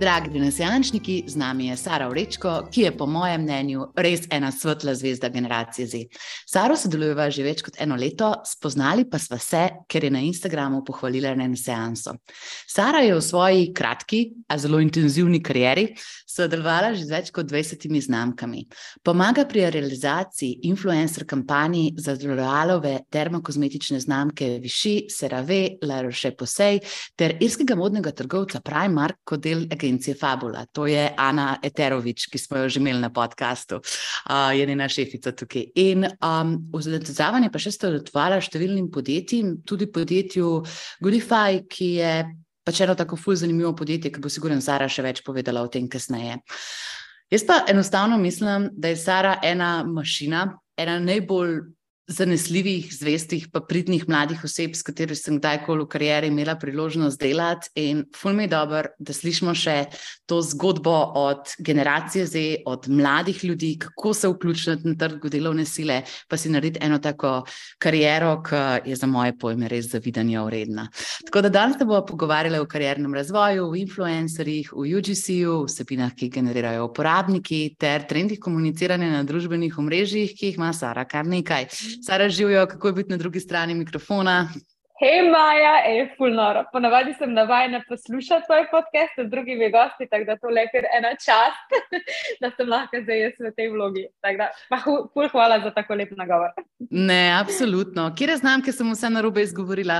Dragi renesančniki, z nami je Sara Vrečko, ki je po mojem mnenju res ena svetla zvezda generacije Z. Saro sodelujeva že več kot 1 leto, spoznali pa sva se, ker je na Instagramu pohvalila renesanso. Sara je v svoji kratki, a zelo intenzivni karieri sodelovala že z več kot 20 znamkami. Pomaga pri realizaciji influencer kampanji za L'Orealove dermokozmetične znamke Vichy, CeraVe, La Roche-Posay ter irskega modnega trgovca Primark kot del agencije Fabula. To je Ana Eterović, ki smo jo že imeli na podcastu. Je njena šefica tukaj. In v zadržavanje pa še sodelovala številnim podjetjem, tudi podjetju Goodify, ki je pač eno tako ful zanimivo podjetje, ki bo sigurno Sara še več povedala o tem kasneje. Jaz pa enostavno mislim, da je Sara ena mašina, ena najbolj zanesljivih, zvestih pa pridnih mladih oseb, s katero sem kdajkoli v karieri imela priložnost delati, in ful mi je dobro, da slišimo še to zgodbo od generacije Z, od mladih ljudi, kako se vključiti na trg delovne sile, pa si narediti eno tako kariero, ki je za moje pojme res zavidanja vredna. Tako da danes se bomo pogovarjali o kariernem razvoju, v influencerjih, v UGC-ju, vsebinah, ki generirajo uporabniki, ter trendih komuniciranja na družbenih omrežjih, ki jih ima Sara kar nekaj. Sara, živijo, kako je biti na drugi strani mikrofona? Hej Maja, ful noro. Ponavadi sem navajena poslušati tvoj podcast z drugimi gosti, tako da to je kar ena čast, da sem lahko zdaj jaz v tej vlogi. Tako da pa ful hvala za tako lep nagovor. Ne, absolutno. Kje znamke sem vse narobe izgovorila?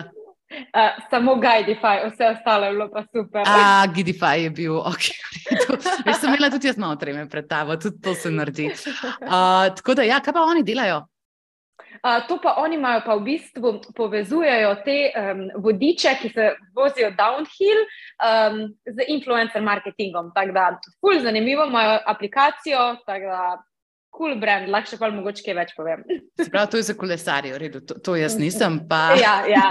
Samo Guidify, vse ostalo je bilo pa super. Guidify je bil, ok. Veš, sem imela tudi jaz malo treme pred tabo, tudi to se naredi. Tako da ja, kaj pa oni delajo? To pa oni imajo pa v bistvu povezujejo te vodiče, ki se vozijo downhill z influencer marketingom. Tako da, ful zanimivo, imajo aplikacijo, tako da, cool brand, lahko še pa mogoče kaj več povem. Se pravi, to je za kolesarje, v redu, to jaz nisem, pa... Ja.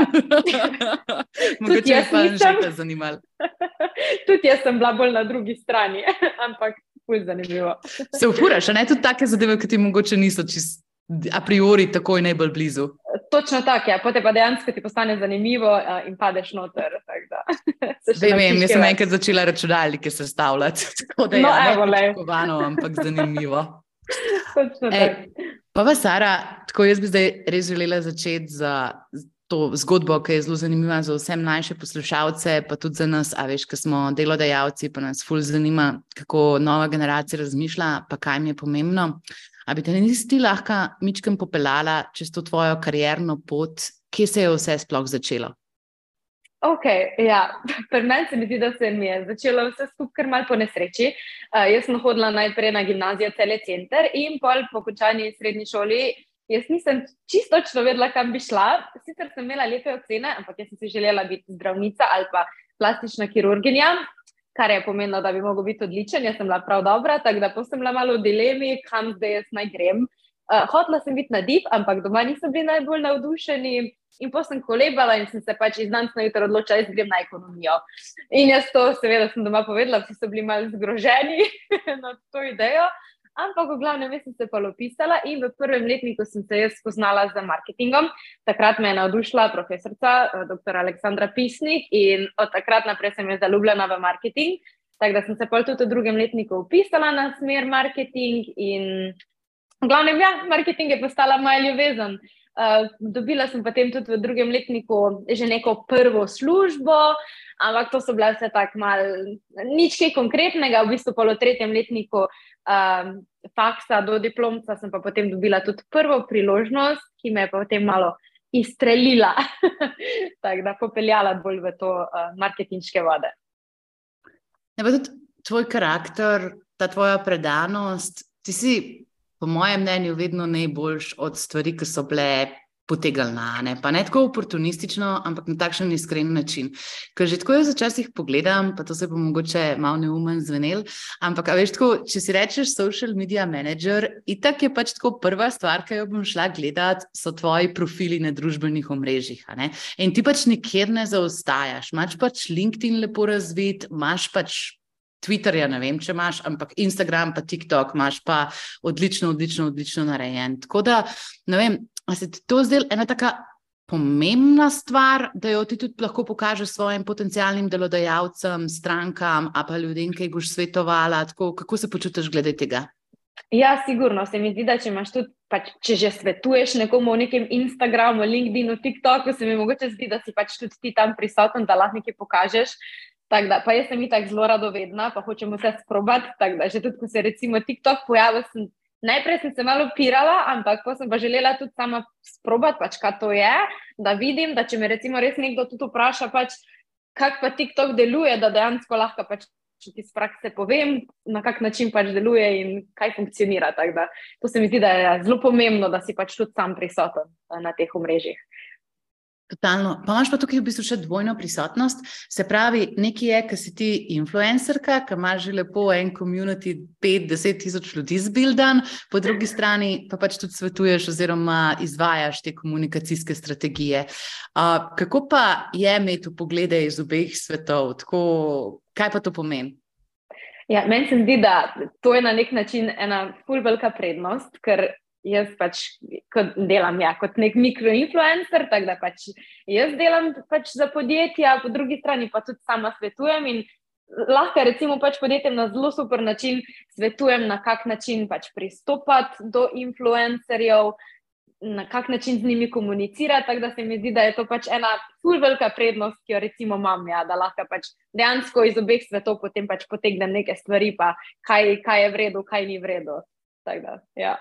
Mogoče je pa že te zanimalo. Tudi jaz sem bila bolj na drugi strani, ampak ful zanimivo. Se ufuraš, a ne tudi take zadeve, ki ti mogoče niso čist a priori takoj najbolj blizu. Točno tako, ja. Potem pa dejansko ti postane zanimivo in padeš noter. Vem, jaz sem enkrat začela računalnike sestavljati, tako da ne pričakovano, ampak zanimivo. Točno tako. Pa vas, Sara, tako jaz bi zdaj res želela začeti za to zgodbo, ki je zelo zanimiva za vse mlajše poslušalce, pa tudi za nas, a veš, ki smo delodajalci, pa nas ful zanima, kako nova generacija razmišlja, pa kaj mi je pomembno. A bi te nisi ti lahko mičkem popeljala čez to tvojo karierno pot, kje se je vse sploh začelo? Ok, ja, pri meni se mi zdi, da se mi je začelo vse skupaj kar malo po nesreči. Jaz sem hodila najprej na gimnazijo Celje Center in pol po končani srednji šoli jaz nisem čisto točno vedela, kam bi šla. Sicer sem imela lepe ocene, ampak jaz sem si želela biti zdravnica ali pa plastična kirurginja, kar je pomenilo, da bi mogel biti odličen. Jaz sem bila prav dobra, tako da sem bila malo v dilemi, kam zdaj jaz naj grem. Hotela sem biti na DIP, ampak doma nisem bili najbolj navdušeni in potem sem kolebala in sem se pač iz danes na jutro odločila, jaz grem na ekonomijo. In jaz to seveda sem doma povedala, vsi so bili malo zgroženi na to idejo, ampak v glavnem jaz sem se pa opisala in v prvem letniku sem se jaz spoznala z marketingom. Takrat me je navdušila profesorica, dr. Aleksandra Pisnik, in od takrat naprej sem je zaljubljena v marketing. Tako da sem se pol tudi v drugem letniku upisala na smer marketing in v glavnem, ja, marketing je postala moja ljubezen. Dobila sem potem tudi v drugem letniku že neko prvo službo, ampak to so bile vse tako malo, nič kaj konkretnega, v bistvu pol v tretjem letniku faksa do diplomca sem pa potem dobila tudi prvo priložnost, ki me je potem malo izstrelila, tako da popeljala bolj v to marketinške vode. Ja, pa tudi tvoj karakter, ta tvoja predanost, ti si po mojem mnenju vedno najboljš od stvari, ki so bile potegnjene, pa ne tako oportunistično, ampak na takšen iskren način. Ker že tako jaz včasih pogledam, pa to se bo mogoče malo neumen zvenel, ampak a veš tako, če si rečeš social media manager, itak je pač tako prva stvar, ki jo bom šla gledati, so tvoji profili na družbenih omrežjih, a ne? In ti pač nikjer ne zaostajaš, imaš pač LinkedIn lepo razvit, imaš pač Twitterja, ne vem, če imaš, ampak Instagram pa TikTok imaš pa odlično narejen. Tako da, ne vem, a se ti to zdelo ena taka pomembna stvar, da jo ti tudi lahko pokažeš svojim potencialnim delodajalcem, strankam, a pa ljudem, ki jih boš svetovala, tako, kako se počutiš glede tega? Ja, sigurno. Se mi zdi, da če imaš tudi, če že svetuješ nekomu v nekem Instagramu, LinkedInu, TikToku, se mi mogoče zdi, da si tudi ti tam prisoten, da lahko nekaj pokažeš. Tako da, pa jaz sem itak zelo radovedna, pa hočem vse sprobati, tako da že tudi, ko se recimo TikTok pojavil, najprej sem se malo upirala, ampak pa sem pa želela tudi sama sprobati, kaj to je, da vidim, da če me recimo res nekdo tudi vpraša, kako pa TikTok deluje, da dejansko lahko če ti z prakse povem, na kak način deluje in kaj funkcionira. Tako da, to se mi zdi, da je zelo pomembno, da si tudi sam prisoten na teh omrežjih. Totalno. Pa imaš pa tukaj v bistvu še dvojno prisotnost. Se pravi, nekaj je, ki si ti influencerka, ki imaš že lepo en community 5-10 tisoč ljudi zbildan, po drugi strani pa tudi svetuješ oziroma izvajaš te komunikacijske strategije. Kako pa je imeti poglede iz obeh svetov? Tako, kaj pa to pomeni? Ja, meni se zdi, da to je na nek način ena ful velika prednost, ker jaz kot delam kot nek mikroinfluencer, tako da jaz delam za podjetja, po drugi strani pa tudi sama svetujem in lahko recimo podjetjem na zelo super način svetujem, na kak način pristopati do influencerjev, na kak način z njimi komunicirati, tako da se mi zdi, da je to ena ful velika prednost, ki jo recimo imam, da lahko dejansko iz obeh svetov potem potegnem neke stvari, pa kaj je v redu, kaj ni v redu. Tako da, ja.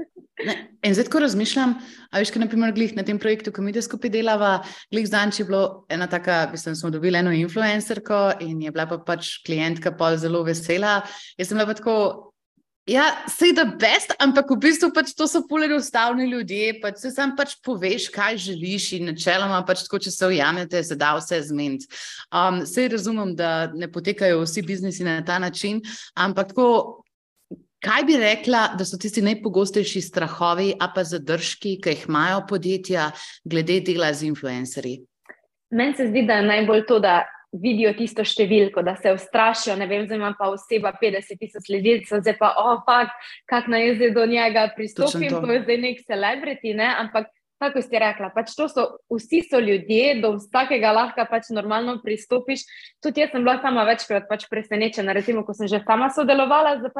In zdaj tako razmišljam, a veš, kaj naprimer glih na tem projektu, ko mi da skupaj delava, glih zanč je bilo ena taka, smo dobili eno influencerko in je bila pa klientka pol zelo vesela. Jaz sem bila pa tako, ja, say the best, ampak v bistvu to so ful enostavni ljudje, se sam poveš, kaj želiš in načeloma tako, če se ujamete, se da vse zmeniti. Saj razumem, da ne potekajo vsi biznisi na ta način, ampak tako, kaj bi rekla, da so tisti najpogostejši strahovi a pa zadržki, ki jih imajo podjetja glede dela z influencerji? Meni se zdi, da je najbolj to, da vidijo tisto številko, da se ustrašijo, ne vem, zdaj ima pa oseba 50 tisoč sledilcev, zdaj pa, kako naj zdaj do njega pristopim, to je zdaj nek celebrity, ne, ampak tako si rekla, vsi so ljudje, do vsakega lahko normalno pristopiš. Tudi jaz sem bila sama večkrat presenečena, recimo, ko sem že sama sodelovala z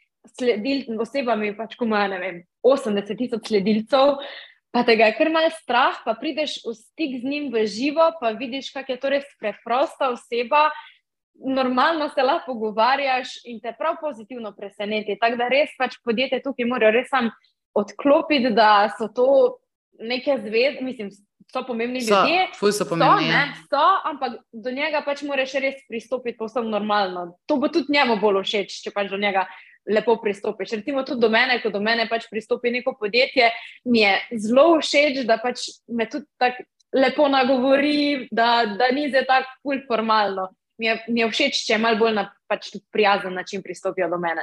osebami, ko ima, ne vem, 80 tisoč sledilcev, pa tega je kar malo strah, pa prideš v stik z njim v živo, pa vidiš, kak je to res preprosta oseba, normalno se lahko pogovarjaš in te prav pozitivno preseneti. Tako da res podjetje tukaj morajo res sam odklopiti, da so to neke zvezde, mislim, so pomembni ljudje. So pomembni, ampak do njega moraš res pristopiti povsem normalno. To bo tudi njemu bolj všeč, če do njega lepo pristopiš. Recimo tudi do mene, ko do mene pristopi neko podjetje, mi je zelo všeč, da me tudi tako lepo nagovori, da ni zdaj tako ful formalno. Mi je všeč, če je malo bolj na prijazen način pristopijo do mene.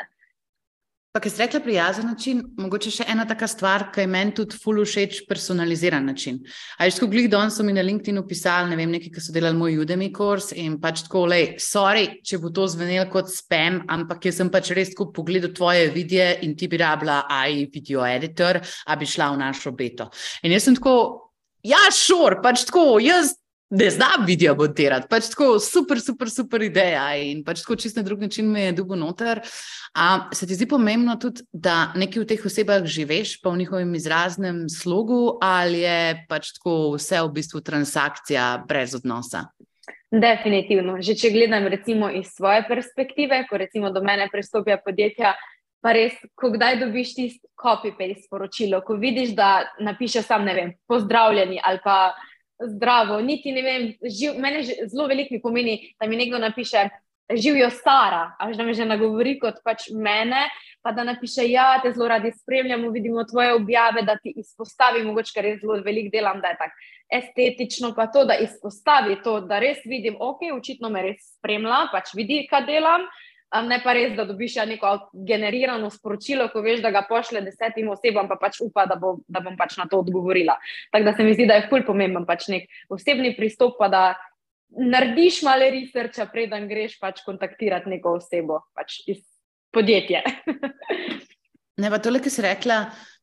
Pa, ki si rekla prijazen način, mogoče še ena taka stvar, ki je meni tudi ful všeč, personaliziran način. A je tako glih danes so mi na LinkedInu pisali, ne vem, neki, ki so delali moj Udemy kurs in tako, sorry, če bo to zvenelo kot spam, ampak jaz sem res tako pogledal tvoje videe in ti bi rabila AI video editor, a bi šla v našo beto. In jaz sem tako, ja, sure, tako, jaz ne znam video montirati, tako super ideja in tako čisto na drug način me je dugo noter. Se ti zdi pomembno tudi, da nekaj v teh osebah živeš, pa v njihovem izraznem slogu, ali je tako vse v bistvu transakcija brez odnosa? Definitivno. Že če gledam recimo iz svoje perspektive, ko recimo do mene pristopijo podjetja, pa res, ko kdaj dobiš tisto copy-paste sporočilo, ko vidiš, da napiše sam, ne vem, pozdravljeni ali pa zdravo, niti ne vem, mene zelo veliko mi pomeni, da mi nekdo napiše živijo Sara, da me že nagovori kot mene, pa da napiše, ja, te zelo radi spremljamo, vidimo tvoje objave, da ti izpostavi, mogoče kar res zelo veliko delam, da je tako estetično, pa to, da izpostavi to, da res vidim, očitno me res spremlja, vidi, kaj delam, ne pa res, da dobiš neko generirano sporočilo, ko veš, da ga pošle 10 osebam, pa upa, da bom na to odgovorila. Tako da se mi zdi, da je ful pomemben nek osebni pristop, pa da narediš malo researcha, preden greš kontaktirati neko osebo iz podjetja. Ne, pa tole, ki si rekla,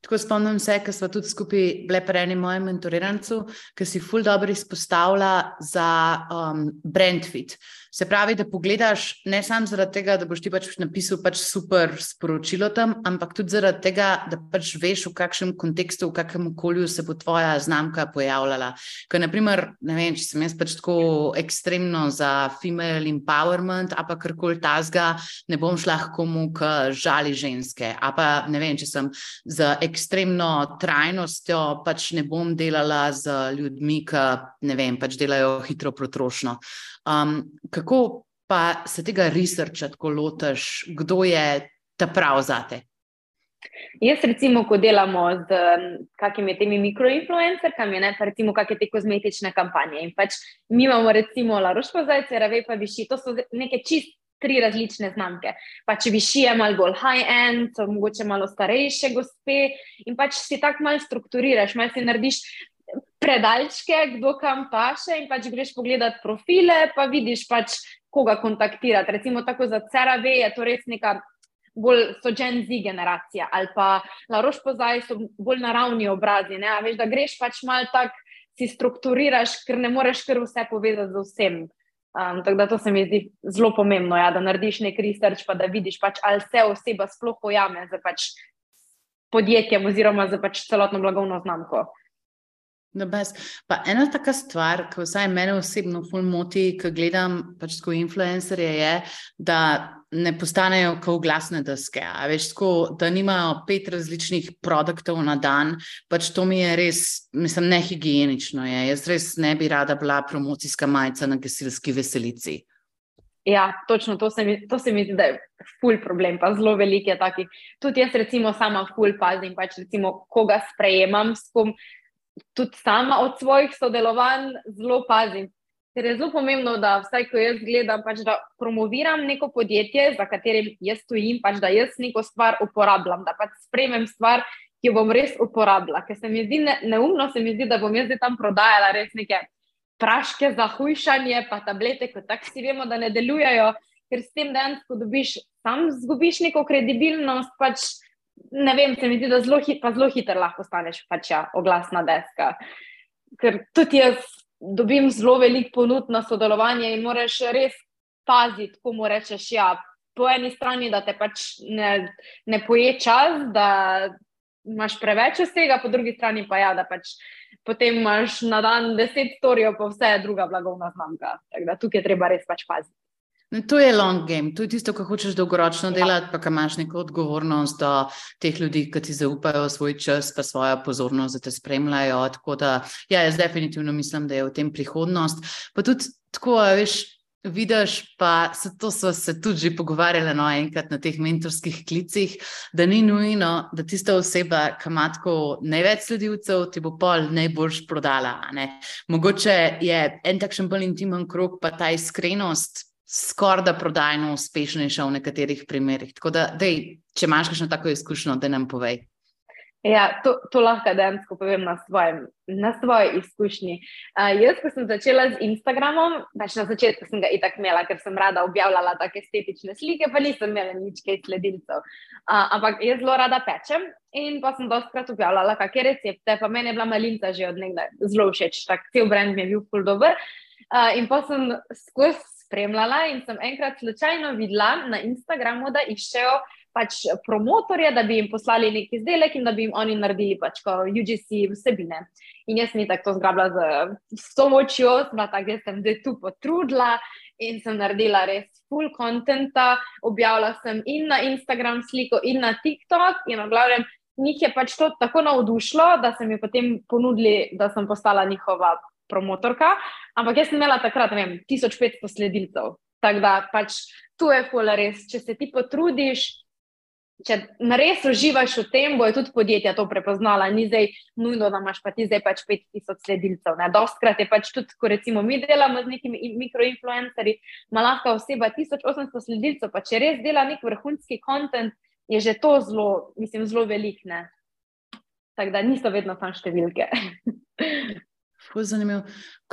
Tako spomnim se, ko smo tudi skupaj bile pri enem mojem mentorirancu, ki si ful dobro izpostavlja za brand fit. Se pravi, da pogledaš ne samo zaradi tega, da boš ti pač napisal pač super sporočilo tam, ampak tudi zaradi tega, da pač veš, v kakšnem kontekstu, v kakšnem okolju se bo tvoja znamka pojavljala. Ker naprimer, ne vem, če sem jaz pač tako ekstremno za female empowerment, a pa karkoli tazga, ne bom šla k komu, ki žali ženske. A pa ne vem, če sem za ekstremno trajnostjo, pač ne bom delala z ljudmi, ki ne vem, pač delajo hitro potrošno. Kako pa se tega researcha tako lotiš, kdo je ta prav zate? Jaz recimo, ko delamo z kakimi temi mikroinfluencerkami, pa recimo kakšne te kozmetične kampanje in pač mi imamo recimo La Roche-Posay, CeraVe pa Vichy, to so neke čist 3 različne znamke. Pač Vichy je malo bolj high-end, so mogoče malo starejše gospe in pač si tako malo strukturiraš, malo si narediš predalčke, kdo kam paše in pač greš pogledat profile, pa vidiš pač, koga kontaktirati. Recimo tako za CeraVe je to res neka bolj so Gen Z generacija ali pa La Roche-Posay so bolj naravni obrazi, ne? A veš, da greš pač malo tak, si strukturiraš, ker ne moreš kar vse povezati z vsem. Tako da to se mi zdi zelo pomembno, ja, da narediš nek research, pa da vidiš pač, ali se oseba sploh pojame za pač podjetjem oziroma za pač celotno blagovno znamko. No, pa ena taka stvar, ki vsaj mene osebno ful moti, ki gledam pač tako influencerje, je, da ne postanejo kot oglasne deske. A veš, tako, da nimajo 5 različnih produktov na dan, pač to mi je res, mislim, nehigienično je. Jaz res ne bi rada bila promocijska majica na gasilski veselici. Ja, točno, to se mi zdi, da je ful problem, pa zelo velik je takih. Tudi jaz recimo sama ful pazim, pač recimo koga sprejemam, s kom tudi sama od svojih sodelovanj zelo pazim. Ker je zelo pomembno, da vsaj, ko jaz gledam, pač da promoviram neko podjetje, za katerim jaz stojim, pač da jaz neko stvar uporabljam, da pač sprejmem stvar, ki jo bom res uporabila. Ker se mi zdi neumno, se mi zdi, da bom jaz tam prodajala res neke praške za hujšanje, pa tablete, kot tak si vemo, da ne delujejo, ker s tem dejansko zgubiš neko kredibilnost, pač ne vem, se mi zdi, da zelo hitro lahko staneš pač oglasna deska. Ker tudi jaz dobim zelo veliko ponudb na sodelovanje in moraš res paziti, komu rečeš po eni strani, da te pač ne poje čas, da imaš preveč vsega, po drugi strani pa da pač potem imaš na dan 10 storijev, pa vse je druga blagovna znamka. Tako da tukaj je treba res pač paziti. To je long game, to je tisto, kar hočeš dolgoročno delati, pa kar imaš neko odgovornost do teh ljudi, ki ti zaupajo svoj čas, pa svojo pozornost, da te spremljajo. Tako da, jaz definitivno mislim, da je v tem prihodnost. Pa tudi tako, veš, vidiš, pa to so se tudi že pogovarjali enkrat na teh mentorskih klicih, da ni nujno, da tista oseba, ki ima tako največ sledilcev, ti bo pol najboljš prodala. Mogoče je en takšen bolj intimen krog, pa ta iskrenost skoraj da prodajno uspešnejša v nekaterih primerih. Tako da, če imaš kakšno tako izkušnjo, da nam povej. Ja, to lahko dejansko povem na svoji izkušnji. Jaz, ko sem začela z Instagramom, pač na začetku sem ga itak imela, ker sem rada objavljala take estetične slike, pa nisem imela nič kaj sledilcev. Ampak jaz zelo rada pečem in pa sem dostikrat objavljala kakšne recepte, pa meni je bila malinca že od nekdaj zelo všeč, tak cel brand mi je bil ful dober. In pa sem skozi spremljala in sem enkrat slučajno videla na Instagramu, da iščejo pač promotorje, da bi jim poslali nek izdelek in da bi jim oni naredili pač UGC vsebine. In jaz sem tako to zgrabila z vso močjo, jaz sem zdaj tu potrudila in sem naredila res full contenta, objavila sem in na Instagram sliko in na TikTok in v glavnem njih je pač to tako navdušilo, da so mi potem ponudili, da sem postala njihova promotorka, ampak jaz sem imela takrat, ne vem, 1500 sledilcev. Tako da pač tu je ful res, če se ti potrudiš, če res uživaš v tem, bojo tudi podjetja to prepoznala, ni zdaj nujno, da imaš pa ti zdaj pač 5000 sledilcev. Dostikrat je pač tudi, ko recimo mi delamo z nekimi mikroinfluencerji, ima lahko oseba 1800 sledilcev, pa če res dela nek vrhunski content, je že to zelo velik, ne. Tako da niso vedno samo številke. Ful zanimivo.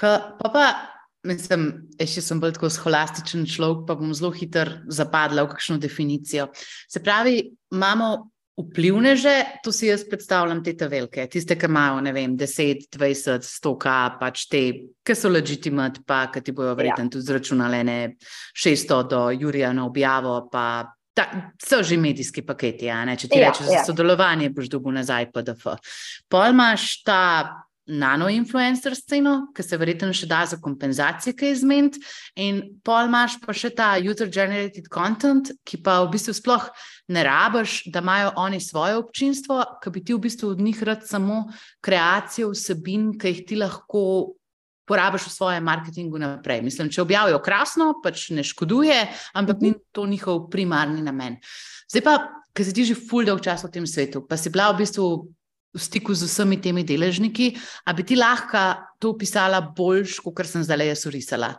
Mislim, še sem bolj tako scholastičen človek, pa bom zelo hitro zapadla v kakšno definicijo. Se pravi, imamo Vplivneže, to si jaz predstavljam te velike, tiste, ki imajo, ne vem, 10, 20, 100k, pač te, ki so legitimat, pa ki ti bojo verjetno tudi zračunale ne 600 do Jurija na objavo, pa so že medijski paketi, ne? Če ti rečeš za sodelovanje, boš dobil nazaj PDF. Pol imaš ta nano-influencer sceno, ki se verjetno še da za kompenzacije kaj izmeniti, in pol imaš pa še ta user-generated content, ki pa v bistvu sploh ne rabiš, da imajo oni svoje občinstvo, ki bi ti v bistvu od njih rad samo kreacijo vsebin, ki jih ti lahko porabiš v svojem marketingu naprej. Mislim, če objavijo krasno, pač ne škoduje, ampak ni to njihov primarni namen. Zdaj pa, ker si ti že ful dolg čas v tem svetu, pa si bila v bistvu v stiku z vsemi temi deležniki, a bi ti lahko to opisala boljš, kot sem zdaj jaz orisala?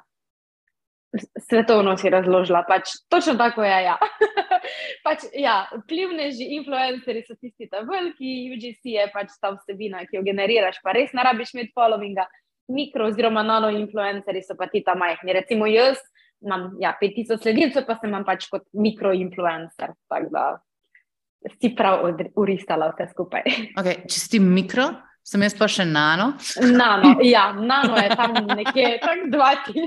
Svetovno si razložila, pač točno tako je, ja. Pač, ja, vplivneži, influencerji so tisti ta veliki, UGC je pač ta vsebina, ki jo generiraš, pa res ne rabiš imeti followinga. Mikro oziroma nano-influencerji so pa ti ta majhni. Recimo jaz imam 5000 sledilcev, pa sem pač kot mikro-influencer, tako da si prav uristala vse skupaj. Okay, če si ti mikro, sem jaz pa še nano. Nano je tam nekje, tak 2000.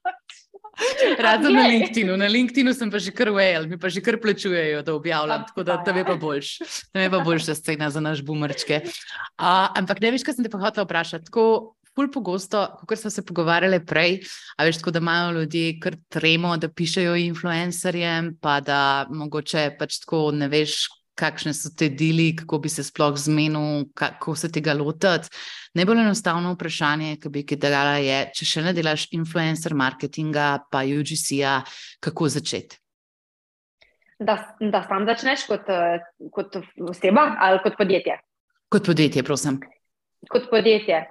Razen na LinkedInu. Na LinkedInu sem pa že kar whale, mi pa že kar plačujejo, da objavljam, tako da tam je pa boljš. Tam je pa boljša scena za naš boomerčke. Ampak ne veš, kaj sem te pa hotela vprašati, tako ful pogosto, kakor smo se pogovarjali prej, a veš, tako da imajo ljudje kar tremo, da pišejo influencerjem, pa da mogoče pač tako ne veš, kakšne so te dili, kako bi se sploh zmenil, kako se tega lotiti. Najbolj enostavno vprašanje, ki bi dala je, če še ne delaš influencer marketinga, pa UGC-ja, kako začeti? Da sam začneš kot oseba ali kot podjetje? Kot podjetje, prosim. Kot podjetje.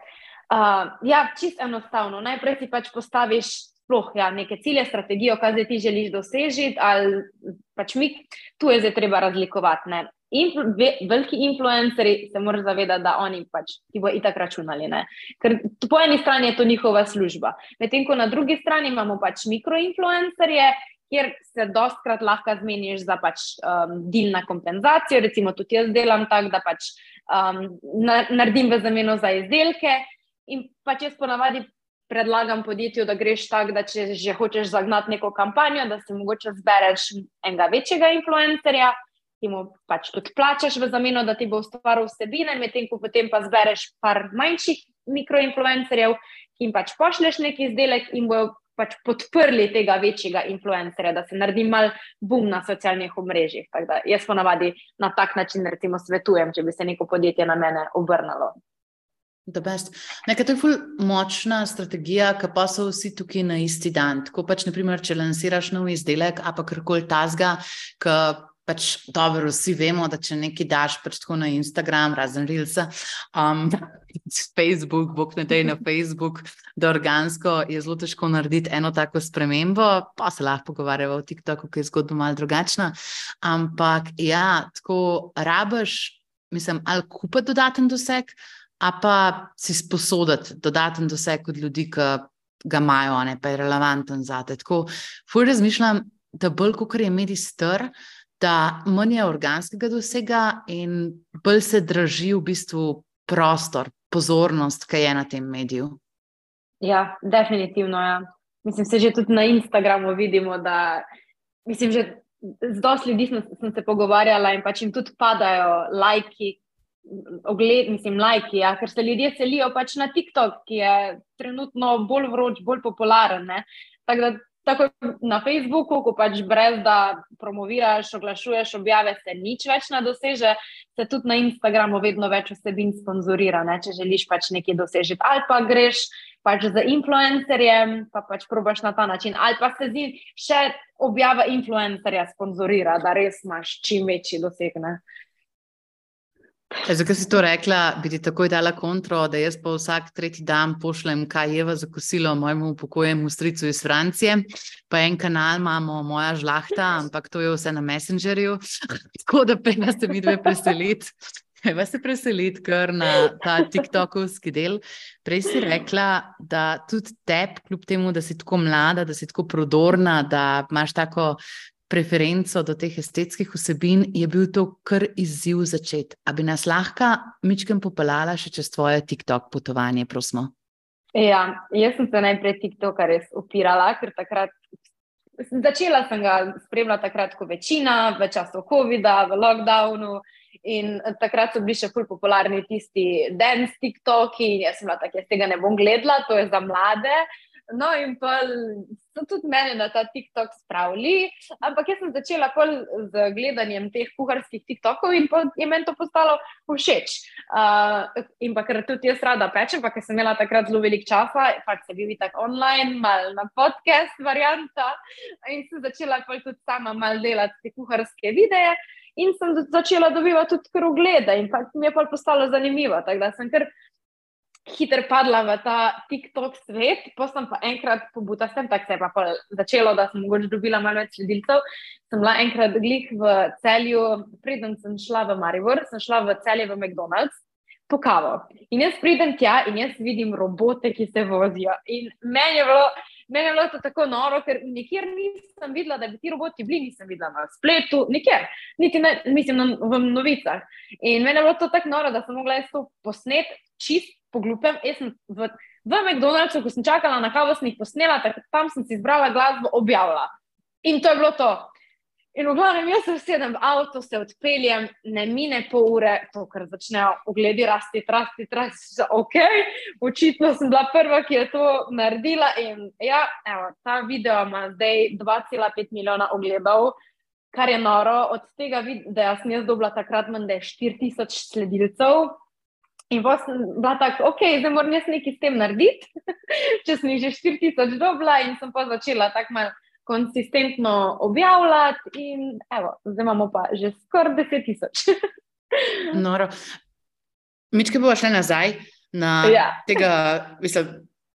Čisto enostavno. Najprej si pač postaviš neke cilje, strategijo, kaj zdaj ti želiš dosežiti, ali pač tu je zdaj treba razlikovati. Ne? Veliki influencerji se moraš zavedati, da oni pač ti bo itak računali. Ne? Ker po eni strani je to njihova služba. Medtem ko na drugi strani imamo pač mikroinfluencerje, kjer se dostkrat lahko zmeniš za pač deal na kompenzacijo. Recimo tudi jaz delam tako, da pač naredim v zameno za izdelke in pač jaz ponavadi predlagam podjetju, da greš tako, da če že hočeš zagnati neko kampanjo, da si mogoče zbereš enega večjega influencerja, ki mu pač tudi plačaš v zameno, da ti bo ustvaril vsebine, medtem ko potem pa zbereš par manjših mikroinfluencerjev, ki jim pač pošleš neki izdelek in bojo pač podprli tega večjega influencerja, da se naredi mal boom na socialnih omrežjih. Tako da jaz ponavadi na tak način recimo svetujem, če bi se neko podjetje na mene obrnalo. Nekaj, to je ful močna strategija, ki pa so vsi tukaj na isti dan. Tako pač, naprimer, če lansiraš nov izdelek, a pa karkoli tazga, ki pač dobro, vsi vemo, da če nekaj daš pač tako na Instagram, razen Reelsa, Facebook, bog ne dej na Facebook, da organsko je zelo težko narediti eno tako spremembo, pa se lahko pogovarjava o TikToku, ki je zgodba malo drugačna, ampak tako rabiš, mislim, ali kupiti dodaten doseg, a pa si sposoditi dodaten doseg od ljudi, ki ga imajo, pa je relevanten zate. Tako, ful razmišljam, da bolj, kakor je medij star, da manj je organskega dosega in bolj se draži v bistvu prostor, pozornost, ki je na tem mediju. Ja, definitivno, ja. Mislim, se že tudi na Instagramu vidimo, da, mislim, že z dosti ljudi sem se pogovarjala in pač jim tudi padajo lajki, lajki, ker se ljudje selijo pač na TikTok, ki je trenutno bolj vroč, bolj popularen. Ne? Tako na Facebooku, ko pač brez da promoviraš, oglašuješ objave, se nič več ne doseže, se tudi na Instagramu vedno več vsebin sponzorira, ne? Če želiš pač nekaj dosežiti. Ali pa greš pač za influencerjem, pa pač probaš na ta način. Ali pa se zdi še objava influencerja sponzorira, da res imaš čim večji doseg, ne? Zakaj si to rekla, bi ti takoj dala kontro, da jaz pa vsak tretji dan pošljem kaj jeva za kosilo mojemu upokojenemu stricu iz Francije, pa en kanal imamo Moja žlahta, ampak to je vse na Messengerju, tako da pejva se midve preseliti. Pejva se preseliti kar na ta TikTokovski del. Prej si rekla, da tudi kljub temu, da si tako mlada, da si tako prodorna, da imaš tako preferenco do teh estetskih vsebin, je bil to kar izziv začeti. A bi nas lahko mičken popeljala še čez tvoje TikTok potovanje, prosimo? Ja, jaz sem se najprej TikToka res upirala, ker takrat začela sem ga spremljati takrat, ko večina, v času covida, v lockdownu, in takrat so bili še ful popularni tisti dance TikToki in jaz sem bila tako, jaz tega ne bom gledala, to je za mlade. No in pa so tudi mene na ta TikTok spravili, ampak jaz sem začela pol z gledanjem teh kuharskih TikTokov in pa je meni to postalo všeč. In pa ker tudi jaz rada pečem, pa ker sem imela takrat zelo veliko časa, pač se bil tako online, mal na podcast varianta in sem začela pol tudi sama mal delati te kuharske videe in sem začela dobivati tudi kar oglede in pa mi je pol postalo zanimivo, tako da sem kar hitro padla v ta TikTok svet, pa sem pa enkrat pobuta sem, tako se je pa začelo, da sem mogoče dobila malo več sledilcev. Sem bila enkrat glih v Celju, preden sem šla v Maribor, sem šla v Celje v McDonald's po kavo. In jaz pridem tja in jaz vidim robote, ki se vozijo. In meni je bilo to tako noro, ker nikjer nisem videla, da bi ti roboti bili, nisem videla na spletu, nikjer, niti ne, mislim v novicah. In meni je bilo to tako noro, da sem mogla jaz to posnet čist po glupem. Jaz sem v McDonald'su, ko sem čakala na kavo, sem jih posnela, tam sem si izbrala glasbo, objavila. In to je bilo to. In v glavnem, jaz se sedem v avto, se odpeljem, ne mine pol ure, to, ker začnejo ogledi rasti, ok, očitno sem bila prva, ki je to naredila in ja, evo, ta video ima zdaj 2,5 milijona ogledov, kar je noro. Od tega videa sem jaz dobila takrat menda 4,000 sledilcev. In pa sem bila tako, ok, zdaj moram jaz nekaj s tem narediti, če sem jih že 4,000 dobila in sem pa začela tako malo konsistentno objavljati in evo, zdaj imamo pa že skoraj 10,000. Noro. Mičke bova šla nazaj na tega, mislim,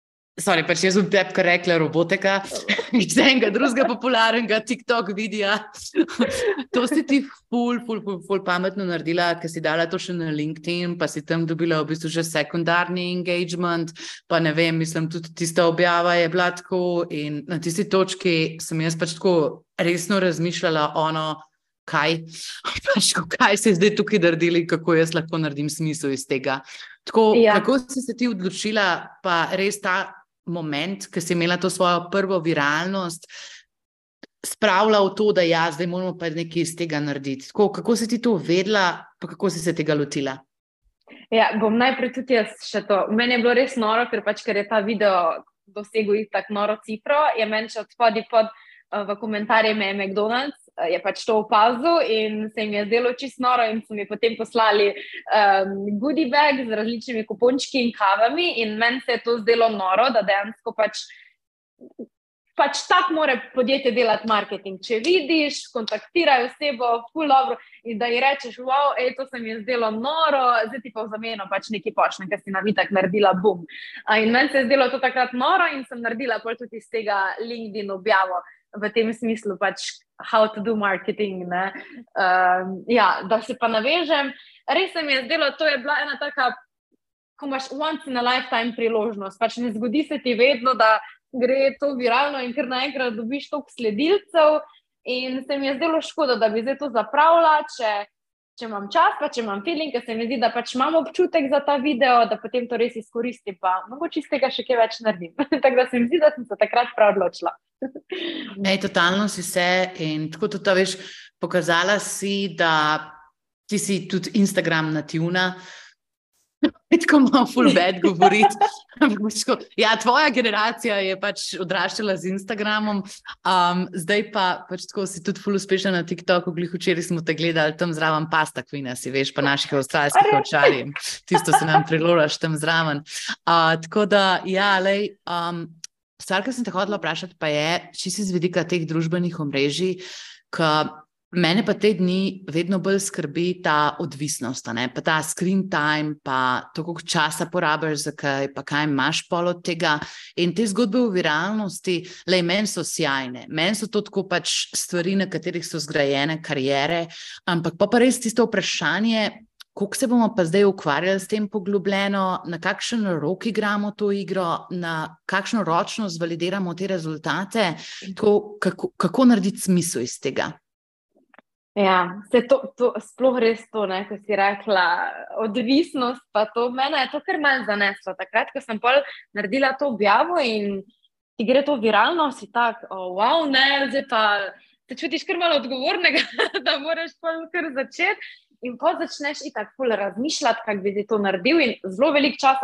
pač jaz bom tebi kar rekla robotika, iz enega drugega popularnega TikTok videa. To si ti ful pametno naredila, ker si dala to še na LinkedIn, pa si tam dobila v bistvu že sekundarni engagement, pa ne vem, mislim, tudi tista objava je bila tako in na tisti točki sem jaz pač tako resno razmišljala kaj se je zdaj tukaj naredili, kako jaz lahko naredim smisel iz tega. Tako, kako si se ti odločila, pa res ta moment, ki si imela to svojo prvo viralnost, spravila v to, da zdaj moramo pa nekaj iz tega narediti. Tako, kako si ti to vedela, pa kako si se tega lotila? Ja, bom najprej tudi jaz še to. Meni je bilo res noro, ker je ta video dosegel tako noro cifro, je meni še odspodi v komentarje me je McDonald's, je pač to opazil in se jim je zdelo čisto noro in so mi potem poslali goodie bag z različnimi kupončki in kavami in meni se je to zdelo noro, da dejansko pač tak mora podjetje delati marketing. Če vidiš, kontaktiraj osebo, ful dobro, in da ji rečeš, wow, to se mi je zdelo noro, zdaj ti pa v zameno pač nekaj počnem, ker si nam itak naredila bum. In meni se je zdelo to takrat noro in sem naredila pol tudi iz tega LinkedIn objavo v tem smislu pač how to do marketing, ne. Da se pa navežem, res se mi je zdelo, to je bila ena taka, ko imaš once in a lifetime priložnost, pač ne zgodi se ti vedno, da gre to viralno in ker naenkrat dobiš toliko sledilcev in se mi je zdelo škoda, da bi zdaj to zapravila, če imam čas, pa če imam feeling, ker se mi zdi, da pač imam občutek za ta video, da potem to res izkoristim, pa mogoče iz tega še kaj več naredim. Tako da se mi zdi, da sem se takrat prav odločila. Totalno si se in tako tudi, veš, pokazala si, da ti si tudi Instagram nativna, tako malo full bad govoriti. Ja, tvoja generacija je pač odraščala z Instagramom, zdaj pa pač tako si tudi full uspešna na TikToku, glih včeraj smo te gledali tam zraven Pasta Queena, si veš, pa naših avstralskih ovčarjev, tisto se nam priložaš tam zraven. Tako da, ja, stvar, ki sem te hotela vprašati, pa je, če si z vidika teh družbenih omrežij, ki mene pa te dni vedno bolj skrbi ta odvisnost, pa ta screen time, pa to, koliko časa porabiš za kaj, pa kaj imaš pol od tega. In te zgodbe o viralnosti, meni so sjajne, meni so to tako pač stvari, na katerih so zgrajene kariere, ampak pa res tisto vprašanje, Koliko se bomo pa zdaj ukvarjali s tem poglobljeno, na kakšen rok igramo to igro, na kakšno ročno zvalidiramo te rezultate, kako narediti smisel iz tega? Ja, to sploh res to, ne, ko si rekla, odvisnost pa to, mene je to kar malo zaneslo. Takrat, ko sem pol naredila to objavo in ti gre to viralno, si tak, wow, ne, zdaj pa te čutiš kar malo odgovornega, da moraš pol kar začeti. In pa začneš itak ful razmišljati, kako bi ti to naredil in zelo veliko časa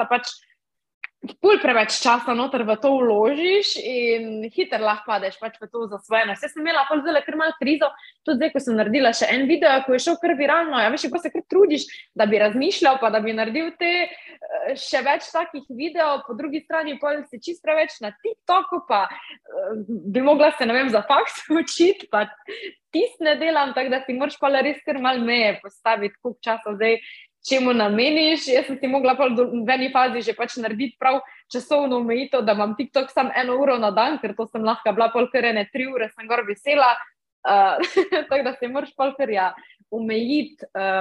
ful preveč časa noter v to vložiš in hitro lahko padeš v to zasvojeno. Vse sem imela pol zdaj kar malo krizo, tudi zdaj, ko sem naredila še en video, ko je šel kar viralno, ja veš, ko se kar trudiš, da bi razmišljal, pa da bi naredil še več takih videov, po drugi strani pol si čist preveč na TikToku, pa bi mogla se, ne vem, za faks učiti, pa ne delam, tako da si moraš pa res kar malo meje postaviti, koliko časa zdaj čemu nameniš. Jaz sem si mogla pa v eni fazi že narediti prav časovno omejitev, da imam TikTok samo 1 uro na dan, ker to sem lahko bila pol kar 3 ure, sem gor vesela, tako da si moraš pol kar omejiti,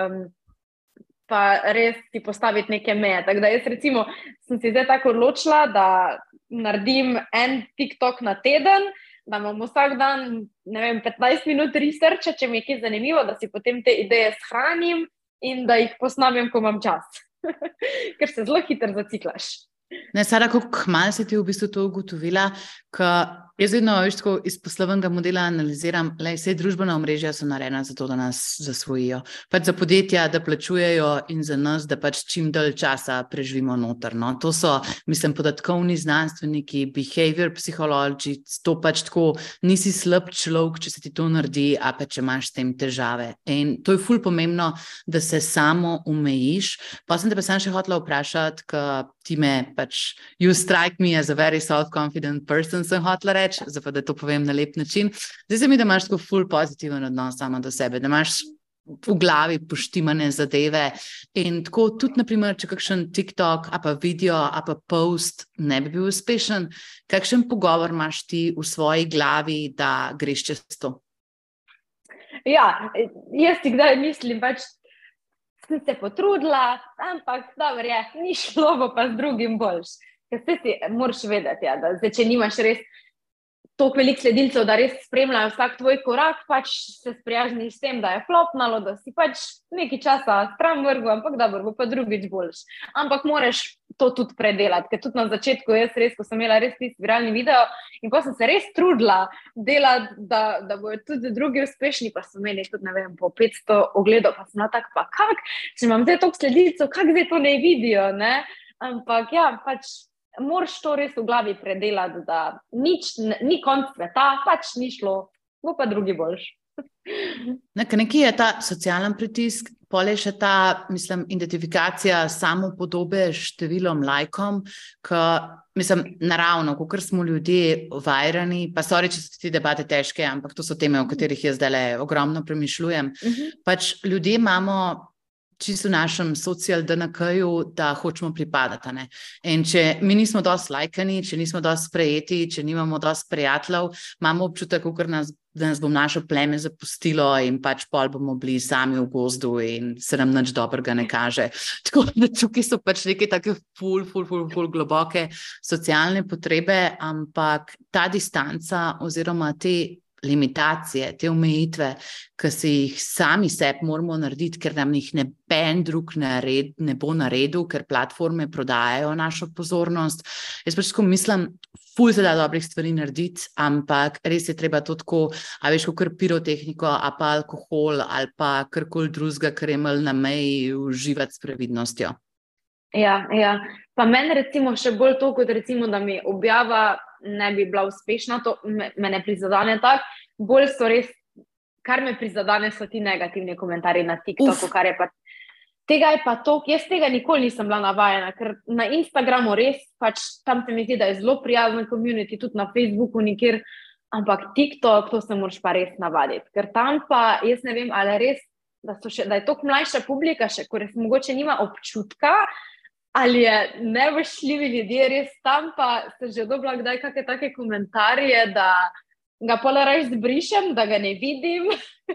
pa res si postaviti neke meje. Tako da jaz recimo sem si zdaj tako odločila, da naredim en TikTok na teden, da imam vsak dan, ne vem, 15 minut researcha, če mi je kaj zanimivo, da si potem te ideje shranim in da jih posnamem, ko imam čas. Ker se zelo hitro zaciklaš. Ne, Sara, kako malo si ti v bistvu to ugotovila, ker jaz vedno iz poslovnega modela analiziram, vse družbena omrežja so narejena za to, da nas zasvojijo. Za podjetja, da plačujejo in za nas, da čim dalj časa preživimo noter. No. To so, mislim, podatkovni znanstveniki, behavior psychology, to tako, nisi slab človek, če se ti to naredi, a pa če imaš s tem težave. In to je ful pomembno, da se samo omejiš. Pa sem te pa sam še hotela vprašati, ker ti me you strike me as a very self-confident person, sem hotela reči, zdaj pa da to povem na lep način. Zdaj se mi, da imaš tako ful pozitiven odnos sama do sebe, da imaš v glavi poštimane zadeve in tako tudi, naprimer, če kakšen TikTok, a pa video, a pa post ne bi bil uspešen, kakšen pogovor imaš ti v svoji glavi, da greš čez to? Ja, jaz ti kdaj mislim, sem se potrudila, ampak dobro je, ni šlo, bo pa z drugim boljš. Ker si moraš vedeti, da zdaj, če nimaš res toliko veliko sledilcev, da res spremljajo vsak tvoj korak, se sprijazniš s tem, da je flopnalo, da si nekaj časa stran vrgel, ampak dobro, bo pa drugič boljš. Ampak moraš to tudi predelati, ker tudi na začetku jaz res, ko sem imela res tisti viralni video in pa sem se res trudila delati, da bojo tudi drugi uspešni, pa so imeli tudi, ne vem, po 500 ogledov, pa sem bila tako, pa kak, če imam zdaj toliko sledilcev, kak zdaj to ne vidijo, ne? Ampak ja, moraš to res v glavi predelati, da ni konc sveta, ni šlo, bo pa drugi boljš. Nekje je ta socialen pritisk, pol je še ta, mislim, identifikacija samopodobe s številom lajkom, naravno, kakor smo ljudje vajrani, pa sorry, če so ti debate težke, ampak to so teme, o katerih jaz zdaj ogromno premišljujem. Ljudje imamo čisto v našem social DNK-ju, da hočemo pripadati. Ne? In če mi nismo dosti lajkani, če nismo dosti sprejeti, če nimamo dosti prijateljev, imamo občutek, da nas bo naše pleme zapustilo in pol bomo bili sami v gozdu in se nam nič dobrega ne kaže. Tako da tukaj so neke take ful globoke socialne potrebe, ampak ta distanca oziroma te limitacije, te omejitve, ki si jih sami sebi moramo narediti, ker nam jih noben drug ne bo naredil, ker platforme prodajajo našo pozornost. Jaz tako mislim, ful se da dobrih stvari narediti, ampak res je treba to tako, a veš, kot pirotehniko, a pa alkohol, ali pa karkoli drugega, kar je malo na meji, uživati s previdnostjo. Ja, pa meni recimo še bolj to, kot recimo, da mi objava ne bi bila uspešna, to me ne prizadane tako, bolj so res, kar me prizadane, so ti negativni komentarji na TikToku, kar je pa, tega je pa to, jaz tega nikoli nisem bila navajena, ker na Instagramu res, tam se mi zdi, da je zelo prijazen community, tudi na Facebooku nikjer, ampak TikTok, to se moraš pa res navaditi, ker tam pa, jaz ne vem, ali res, da je toliko mlajša publika še, ko res mogoče nima občutka, ali je nevršljivi ljudje res tam, pa se že dobila kdaj kakšne take komentarje, da ga pola raje zbrišem, da ga ne vidim.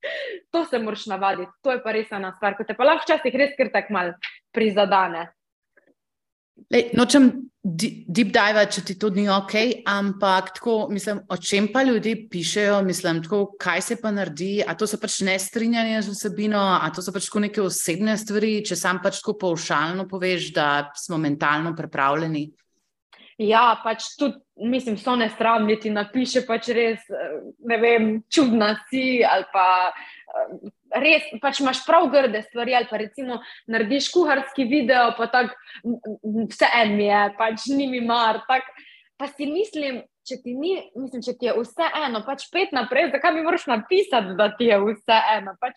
To se moraš navaditi, to je pa res ena stvar, ko te pa lahko včasih res kar tak mal prizadane. Lej, nočem deep dive, če ti to ni ok, ampak tako, mislim, o čem pa ljudje pišejo, mislim, tako, kaj se pa naredi, a to so pač nestrinjanje z vsebino, a to so pač tako neke osebne stvari, če sam pač tako pavšalno poveš, da smo mentalno pripravljeni. Ja, pač tudi, mislim, so nesramni, ti napiše pač res, ne vem, čudna si ali pa res, pač imaš prav grde stvari ali pa recimo narediš kuharski video, pa tak vse en mi je, pač ni mi mar, tak, pa si mislim, če ti je vse eno, pač pet naprej, zakaj mi moraš napisati, da ti je vse eno, pač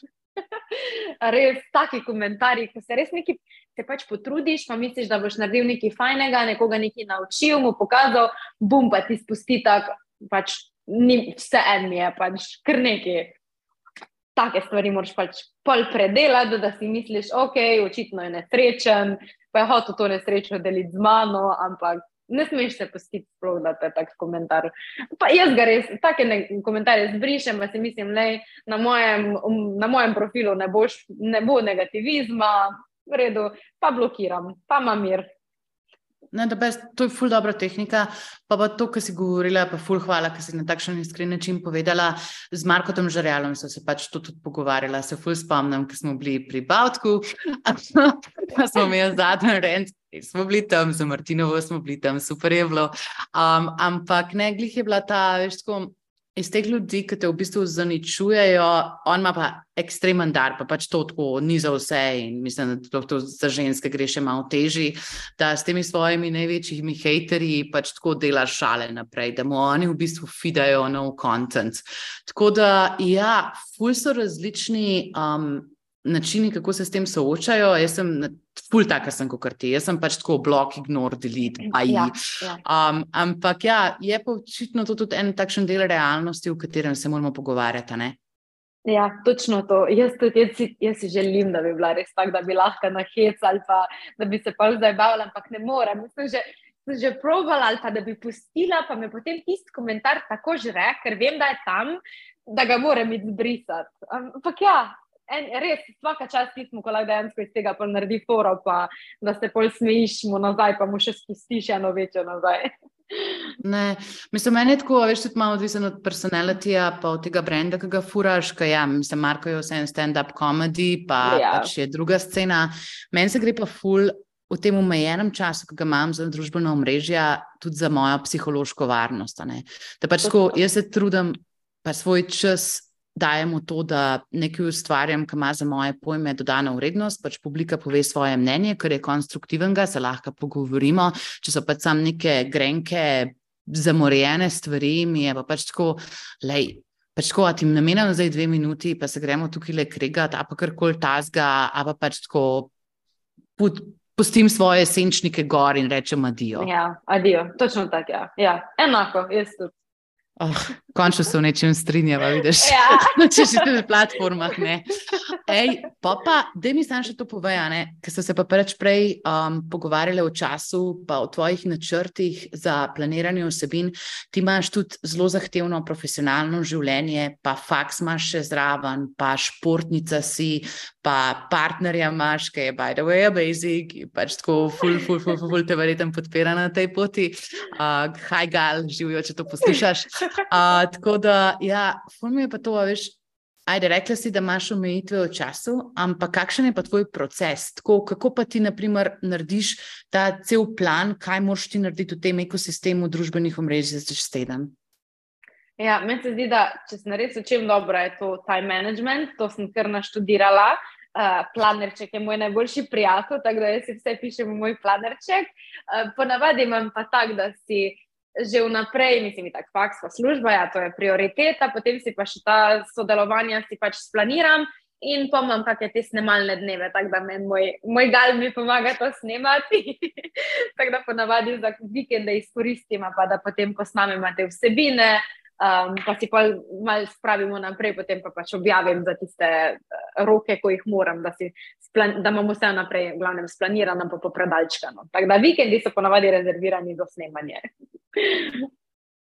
res taki komentarji, ko se res nekaj se pač potrudiš, pa misliš, da boš naredil nekaj fajnega, nekoga nekaj naučil, mu pokazal, bum, pa ti spusti tak, pač ni, vse en mi je, pač kar nekaj. Take stvari moraš pač pol predelati, da si misliš, ok, očitno je nesrečen, pa je hotel to nesrečo deliti z mano, ampak ne smeš se pustiti sploh, da te tak komentar. Pa jaz ga res, take komentarje zbrišem, pa si mislim, lej, na mojem profilu ne bo negativizma, v redu, pa blokiram, pa imam mir. Ne, to je ful dobra tehnika, pa to, kar si govorila, pa ful hvala, ker si na takšen iskren način povedala. Z Markotom Žerjalom so se pač to tudi pogovarjala, se ful spomnim, ker smo bili pri Bavtku, pa smo imeli zadnji rent, smo bili tam, za Martinovo smo bili tam, super je bilo, ampak ne, glih je bila ta, veš, tako, iz teh ljudi, ki te v bistvu zaničujejo, on ima pa ekstremen dar, pa pač to tako ni za vse in mislim, da to za ženske gre še malo težji, da s temi svojimi največjimi hejterji pač tako dela šale naprej, da mu oni v bistvu feedajo nov content. Tako da, ja, ful so različni načini, kako se s tem soočajo. Jaz sem ful taka sem kot ti, jaz sem pač tako block, ignore, delete, ampak ja, je pa očitno to tudi en takšen del realnosti, v katerem se moramo pogovarjati, ne? Ja, točno to. Jaz si želim, da bi bila res tak, da bi lahko na hec ali pa da bi se pa zdaj bavila, ampak ne morem. Sem že probala ali pa da bi pustila, pa me potem tisti komentar tako žre, ker vem, da je tam, da ga moram izbrisati. Ampak ja, res, svaka čast tismo, ko lahko dejansko iz tega pa naredi foro, pa da se pol smejiš mu nazaj, pa mu še spustiš eno večjo nazaj. Ne, mislim, meni je tako, veš, tudi malo odvisen od personalityja, pa od tega brenda, ki ga furaš, ker ja, mislim, Marko je vse en stand-up comedy, pa pač je druga scena. Meni se gre pa ful v tem omejenem času, ki ga imam za družbeno omrežja, tudi za mojo psihološko varnost, ne. Da pač tako, jaz se trudim, pa svoj čas dajem v to, da nekaj ustvarjam, ki ima za moje pojme dodano vrednost, pač publika pove svoje mnenje, ker je konstruktivnega, se lahko pogovorimo, če so pač sam neke grenke, zamorjene stvari, mi je pa pač tako, lej, pač tako, a ti namenjam zdaj 2 minuti, pa se gremo tukaj le kregati, a pa karkoli tazga, a pa pač tako pustim svoje senčnike gor in rečem adijo. Ja, adijo, točno tako, ja. Ja, enako, jaz tudi. Končno se v nečem strinjava, vidiš, če si tudi v platformah, ne. Ej, pa, daj mi sam še to povej, ne, ker so se pa prej pogovarjali o času, pa o tvojih načrtih za planiranje vsebin. Ti imaš tudi zelo zahtevno profesionalno življenje, pa faks imaš še zraven, pa športnica si, pa partnerja imaš, ki je by the way basic, pač tako ful te verjetno podpira na tej poti. Hi gal, živijo, če to poslušaš. Tako da, ja, ful mi je pa to, veš, ajde, rekla si, da imaš omejitve v času, ampak kakšen je pa tvoj proces? Tako, kako pa ti, na primer, narediš ta cel plan, kaj moraš ti narediti v tem ekosistemu družbenih omrežij za čez teden? Ja, meni se zdi, da če sem res učim dobro, je to time management, to sem kar naštudirala. Planerček je moj najboljši prijatelj, tako da jaz si vse pišem v moj planerček. Ponavadi imam pa tak, da si že vnaprej, mislim, tak faks pa služba, ja, to je prioriteta, potem si pa še ta sodelovanja si pač splaniram in pa imam kakšne te snemalne dneve, tako da moj gal mi pomaga to snemati. Tako da ponavadi za vikende izkoristim, pa da potem posnamem te vsebine, pa si pa malo spravimo naprej, potem pa pač objavim za tiste roke, ko jih moram, da imam vse naprej v glavnem splanirano, pa popredalčkano. Tako da vikendi so ponavadi rezervirani za snemanje.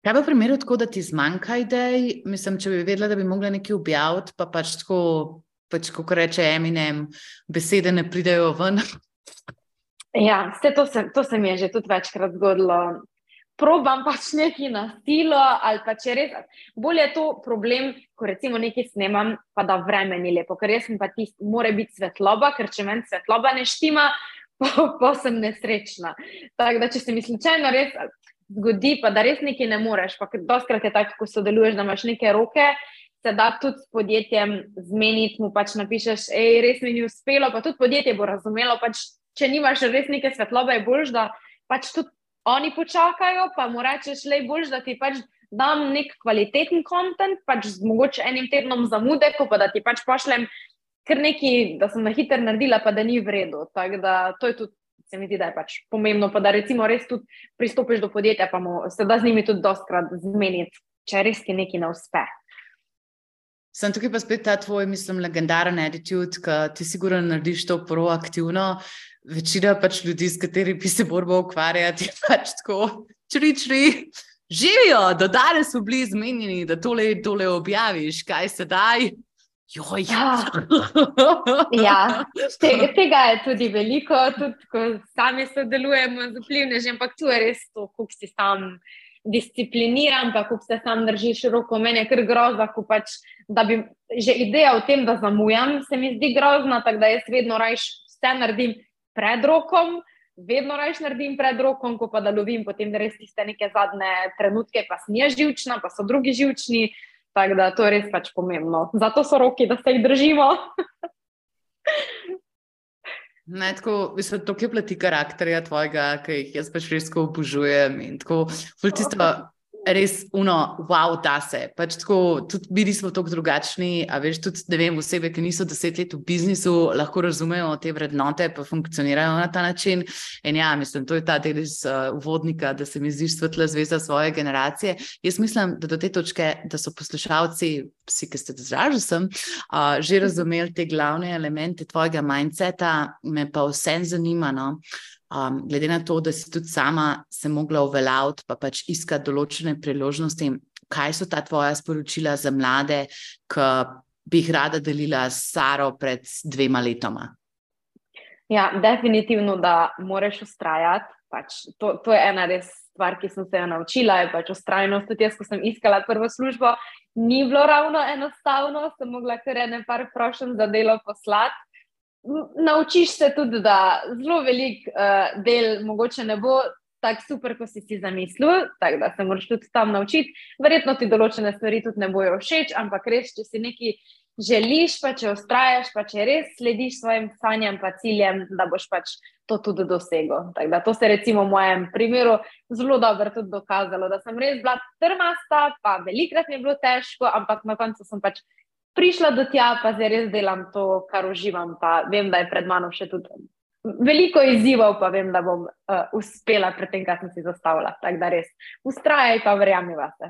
Kaj pa v primeru tako, da ti zmanjka idej? Mislim, če bi vedela, da bi mogla nekaj objaviti, pa pač tako, pač kako reče Eminem, besede ne pridejo ven. Ja, to se mi je že tudi večkrat zgodilo. Probam pač nekaj na silo, ali pa če res, bolj je to problem, ko recimo nekaj snemam, pa da vreme ni lepo, ker jaz sem pa mora biti svetloba, ker če meni svetloba ne štima, pa sem nesrečna. Tako da, če se mi slučajno res zgodi, pa da res nekaj ne moreš, pa dostikrat je tako, ko sodeluješ, da imaš neke roke, se da tudi s podjetjem zmeniti, mu pač napišeš, res mi ni uspelo, pa tudi podjetje bo razumelo, pač če nimaš res neke svetlobe, je boljš, da pač tudi oni počakajo, pa mu rečeš, lej boljš, da ti pač dam nek kvaliteten content, pač z mogoče enim tednom zamude, ko pa da ti pač pošljem kar nekaj, da sem na hiter naredila, pa da ni v redu. Tako da to je tudi, se mi zdi, da je pač pomembno, pa da recimo res tudi pristopiš do podjetja, pa se da z njimi tudi dostikrat zmeniti, če res ti nekaj ne uspe. Sem tukaj pa spet ta tvoj, mislim, legendaren attitude, ki ti sigurno narediš to proaktivno. Večina pač ljudi, s katerimi se moramo ukvarjati, je pač tako, čri, živijo, do danes so bili zmenjeni, da tole objaviš, kaj se daj. Joj. Ja, tega je tudi veliko, tudi ko sami sodelujemo z vplivnežem, ampak tu je res to, kako si sam discipliniran, pa kako se sam držiš roko. Meni je kar grozno, ko pač, da bi že ideja o tem, da zamujam, se mi zdi grozna, tako da jaz vedno rajš vse naredim pred rokom, vedno rajš naredim pred rokom, ko pa da lovim potem res tiste neke zadnje trenutke, pa sem jaz živčna, pa so drugi živčni, tako da to je res pač pomembno. Zato so roki, da se jih držimo. Ne, tako, mislim, to je plati karakterja tvojega, ki jih jaz pač res obožujem in tako, ful tisto res wow, da se, pač tako, tudi mi nismo toliko drugačni, a veš, tudi, ne vem, osebe, ki niso 10 let v biznisu, lahko razumejo te vrednote, pa funkcionirajo na ta način in ja, mislim, to je ta del iz uvodnika, da se mi zdiš svetla zvezda svoje generacije. Jaz mislim, da do te točke, da so poslušalci, vsi, ki ste držali sem, že razumeli te glavne elemente tvojega mindseta, me pa vsem zanima, no, glede na to, da si tudi sama se mogla uveljaviti, pa pač iskati določene priložnosti, kaj so ta tvoja sporočila za mlade, ki bi jih rada delila s Saro pred 2 letoma? Ja, definitivno, da moraš vztrajati. Pač to je ena res stvar, ki sem se jo naučila, je pač vztrajnost. Tudi jaz, ko sem iskala prvo službo, ni bilo ravno enostavno, sem mogla kar par prošenj za delo poslati. Naučiš se tudi, da zelo velik del mogoče ne bo tako super, ko si zamislil, tako da se moraš tudi tam naučiti. Verjetno ti določene stvari tudi ne bojo všeč, ampak res, če si nekaj želiš, pa če vztrajaš, pa če res slediš svojim sanjam pa ciljem, da boš pač to tudi dosegel. Tako da to se recimo v mojem primeru zelo dobro tudi dokazalo, da sem res bila trmasta, pa velikrat mi je bilo težko, ampak na koncu sem pač prišla do tja, pa zdaj res delam to, kar uživam, pa vem, da je pred mano še tudi veliko izzivov, pa vem, da bom uspela pred tem, kar sem si zastavila. Tako da res, vztrajaj pa verjami vase.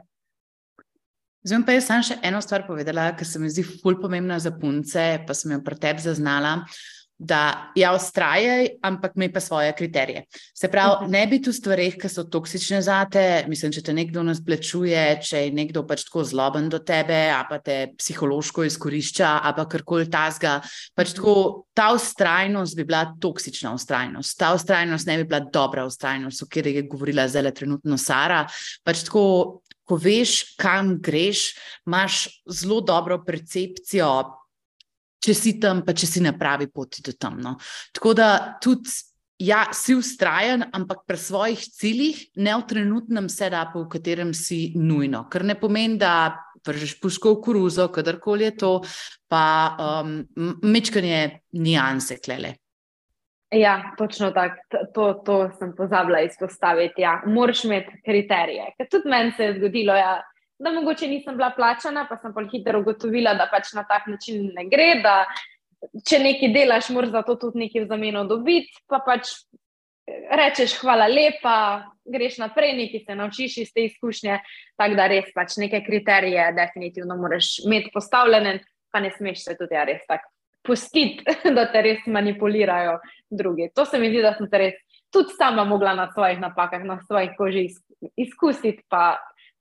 Zdaj pa jaz sem še eno stvar povedala, ki se mi zdi ful pomembna za punce, pa sem jo pri tebi zaznala, da ja, vztrajaj, ampak imej pa svoje kriterije. Se pravi, ne biti v stvareh, ki so toksične zate, mislim, če te nekdo nas plačuje, če je nekdo pač tako zloben do tebe, a pa te psihološko izkorišča, a pa karkoli tazga, pač tako, ta vztrajnost bi bila toksična vztrajnost, ta vztrajnost ne bi bila dobra vztrajnost, o kateri je govorila zdaj trenutno Sara, pač tako, ko veš, kam greš, imaš zelo dobro percepcijo, če si tam, pa če si na pravi poti do tam. No. Tako da tudi, ja, si vztrajen, ampak pri svojih ciljih, ne v trenutnem setupu, v katerem si nujno. Kar ne pomeni, da vržeš puško v koruzo, kadarkoli je to, pa mečkanje nianse klele. Ja, točno tako. To sem pozabila izpostaviti. Ja. Moraš imeti kriterije. Ker tudi meni se je zgodilo, ja, da mogoče nisem bila plačana, pa sem bolj hitro ugotovila, da pač na tak način ne gre, da če nekaj delaš, moraš za to tudi nekaj v zameno dobiti, pa pač rečeš hvala lepa, greš naprej, nekaj se naučiš iz te izkušnje, tako da res pač neke kriterije definitivno moraš imeti postavljene, pa ne smeš se tudi res tako pustiti, da te res manipulirajo drugi. To se mi zdi, da sem se res tudi sama mogla na svojih napakah, na svojih koži izkusiti, pa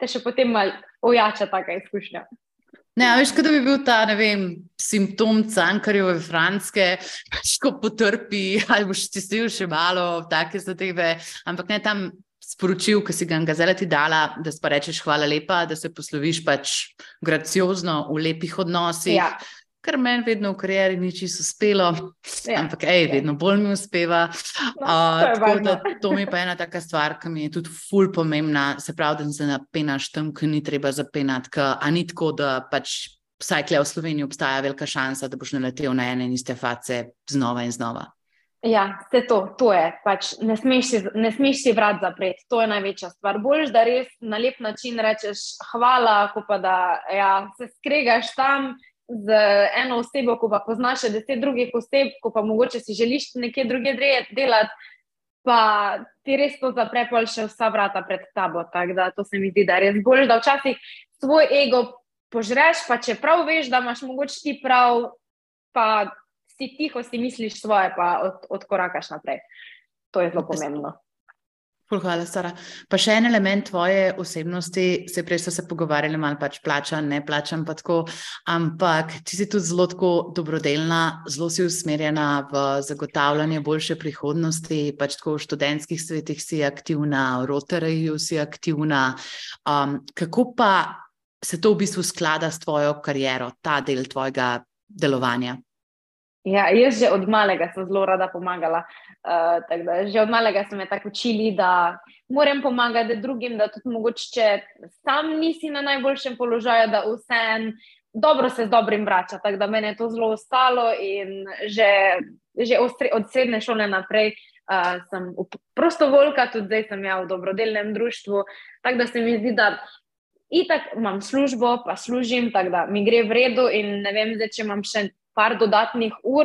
te še potem malo ojača taka izkušnja. Ne, a veš, da bi bil ta, ne vem, simptom Cankarjeve Franske, ko potrpi, ali boš stisnil še malo, take zadeve, ampak ne tam sporočil, ki si ga Gazela ti dala, da si pa rečeš hvala lepa, da se posloviš pač graciozno v lepih odnosih, kar meni vedno v karieri ni čisto uspelo, ampak vedno bolj mi uspeva. Tako da to mi pa ena taka stvar, ki mi je tudi ful pomembna, se pravi, da se napenaš tam, ki ni treba zapenati, a ni tako, da pač vsaj kle v Sloveniji obstaja velika šansa, da boš naletel na ene in iste face znova in znova. Ja, to je, pač ne smeš si vrat zapreti, to je največja stvar. Boljš, da res na lep način rečeš hvala, ko pa da se skregaš tam z eno osebo, ko pa poznaš 10 drugih oseb, ko pa mogoče si želiš nekje druge delati, pa ti res to zapre pol še vsa vrata pred tabo, tako da to se mi zdi, da je res bolj, da včasih svoj ego požreš, pa čeprav veš, da imaš mogoče ti prav, pa si tiho, si misliš svoje, pa odkorakaš naprej. To je zelo pomembno. Hvala, Sara. Pa še en element tvoje osebnosti, prej so se pogovarjali malo pač plačam, ne plačam pa tako, ampak ti si tudi zelo tako dobrodelna, zelo si usmerjena v zagotavljanje boljše prihodnosti, pač tako v študentskih svetih si aktivna, v Rotaryju si aktivna. Kako pa se to v bistvu sklada s tvojo kariero, ta del tvojega delovanja? Ja, jaz že od malega sem zelo rada pomagala. Tako da že od malega so me tako učili, da moram pomagati drugim, da tudi mogoče, če sam nisi na najboljšem položaju, da vseeno dobro se z dobrim vrača. Tako da mene je to zelo ostalo in že od srednje šole naprej sem prostovoljka, tudi zdaj sem v dobrodelnem društvu. Tako da se mi zdi, da itak imam službo, pa služim, tako da mi gre v redu in ne vem zdaj, če imam še par dodatnih ur,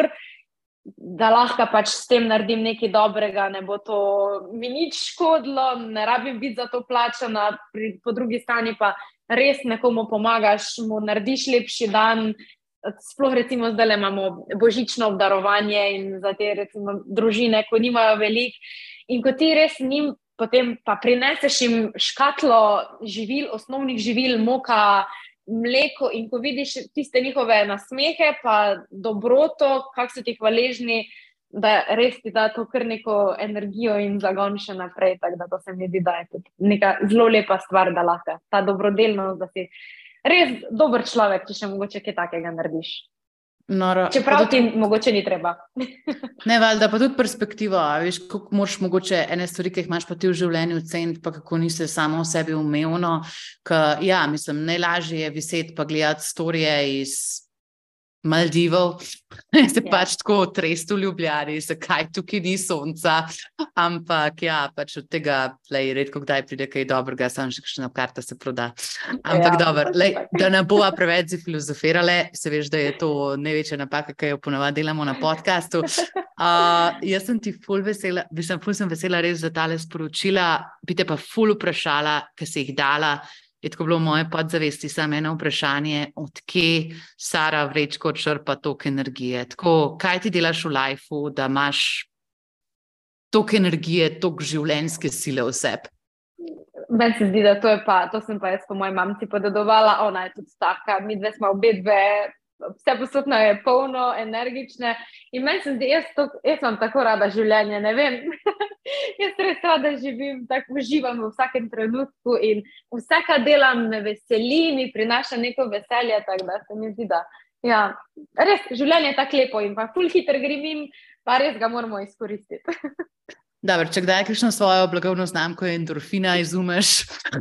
da lahko pač s tem naredim nekaj dobrega, ne bo to mi nič škodilo, ne rabim biti za to plačana, po drugi strani pa res nekomu pomagaš, mu narediš lepši dan, sploh recimo zdaj imamo božično obdarovanje in za te recimo družine, ko nimajo veliko in ko ti res njim potem pa prineseš jim škatlo živil, osnovnih živil, moka, mleko in ko vidiš tiste njihove nasmehe pa dobroto, kako so ti hvaležni, da res ti da to kar neko energijo in zagon še naprej, tako da to se mi zdi, da je tudi neka zelo lepa stvar, da lahko ta dobrodelnost, da si res dober človek, če še mogoče kaj takega narediš. Noro. Čeprav ti mogoče ni treba. Ne, valjda, pa tudi perspektivo, veš, kako moraš mogoče ene stvari, ki jih imaš pa ti v življenju ceniti, pa kako nisi samo v sebi umevno, mislim, najlažje je viseti pa gledati storije iz Maldivov, se pač tako trestu Ljubljani, zakaj tukaj ni sonca, ampak pač od tega, redko kdaj pride kaj dobrega, samo še kakšna karta se proda. Ampak dobro, da ne bova preveč filozofirale, se veš, da je to največja napaka, ki jo ponavadi delamo na podcastu. Jaz sem ti ful vesela, ful sem vesela res za tale sporočila, bi te pa ful vprašala, ki si jih dala. Je tako bilo v moje podzavesti samo eno vprašanje, odkje Sara Vrečko črpa toliko energije. Tako, kaj ti delaš v lifeu, da imaš toliko energije, toliko življenjske sile v sebi? Meni se zdi, da to sem pa jaz po moji mamci podedovala, ona je tudi taka, mi dve smo obedve, vse posodno je polno, energične in meni se zdi, jaz imam tako rada življenje, ne vem, jaz res rada živim, tako uživam v vsakem trenutku in vse, kar delam, me veseli, mi prinaša neko veselje, tako da se mi zdi, da res, življenje je tako lepo in pa ful hitro grem, pa res ga moramo izkoristiti. Dobro, če kdaj kakšno svojo blagovno znamko endorfina izumeš,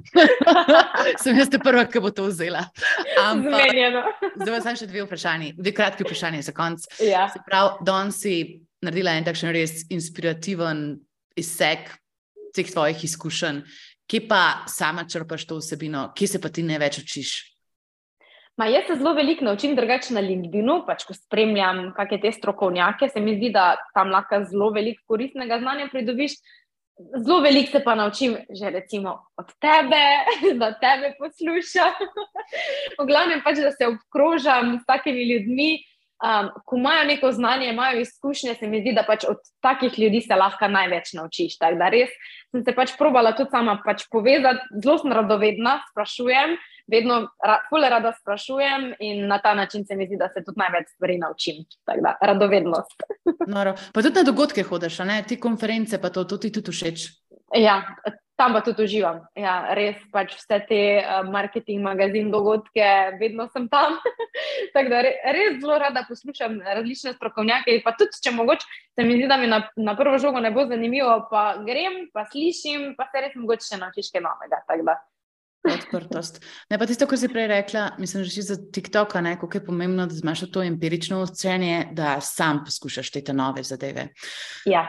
sem jaz te prva, ki bo to vzela. Zmenjeno. Zdaj sam še dve kratki vprašanje za konc. Ja. Se pravi, danes si naredila en takšen res inspirativen izsek teh tvojih izkušenj. Kje pa sama črpaš to vsebino? Kje se pa ti največ učiš? Jaz se zelo veliko naučim drugače na LinkedInu, pač ko spremljam kakšne te strokovnjake, se mi zdi, da tam lahko zelo veliko koristnega znanja pridobiš. Zelo veliko se pa naučim že recimo od tebe, da tebe poslušam. V glavnem pač, da se obkrožam s takimi ljudmi, ko imajo neko znanje, imajo izkušnje, se mi zdi, da pač od takih ljudi se lahko največ naučiš. Tako da res sem se pač probala tudi sama pač povezati, zelo sem radovedna, sprašujem, vedno ful rada sprašujem in na ta način se mi zdi, da se tudi največ stvari naučim. Tako da, radovednost. Noro. Pa tudi na dogodke hodiš, a ne? Ti konference, pa to ti tudi všeč? Ja, tam pa tudi uživam. Ja, res pač vse te marketing, magazin, dogodke, vedno sem tam. Tako da res zelo rada poslušam različne strokovnjake, pa tudi, če mogoče se mi zdi, da mi na prvo žogo ne bo zanimivo, pa grem, pa slišim, pa se res mogoče še naučiš kaj novega. Tako da. Odprtost. Ne, pa tisto, kar si prej rekla, mislim, že za TikToka, ne, koliko je pomembno, da imaš to empirično učenje, da sam poskušaš te nove zadeve. Ja.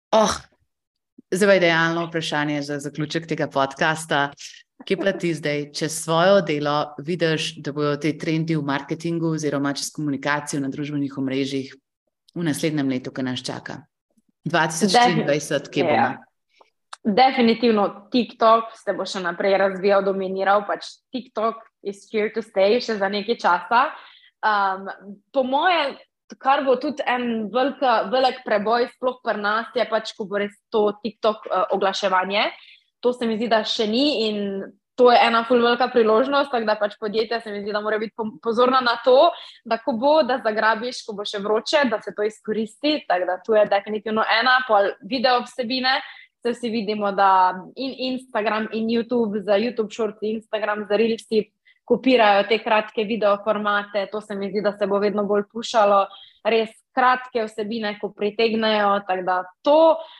Zdaj je idealno vprašanje za zaključek tega podcasta. Kje pa ti zdaj, čez svoje delo vidiš, da bodo te trendi v marketingu oziroma čez komunikacijo na družbenih omrežjih v naslednjem letu, ki nas čaka? 2023, kje bomo? Definitivno TikTok se bo še naprej razvijal, dominiral, pač TikTok is here to stay še za nekaj časa. Po moje, kar bo tudi en velik preboj, sploh pri nas, je pač, ko bo res to TikTok oglaševanje. To se mi zdi, da še ni in to je ena ful velika priložnost, tako da pač podjetja se mi zdi, da mora biti pozorna na to, da ko bo, da zagrabiš, ko bo še vroče, da se to izkoristi, tako da tu je definitivno ena, pol video vsebine. Se vsi vidimo, da in Instagram in YouTube, za YouTube Shorts, Instagram za Reelsi kopirajo te kratke video formate, to se mi zdi, da se bo vedno bolj pušalo, res kratke vsebine, ko pritegnejo, tako da to,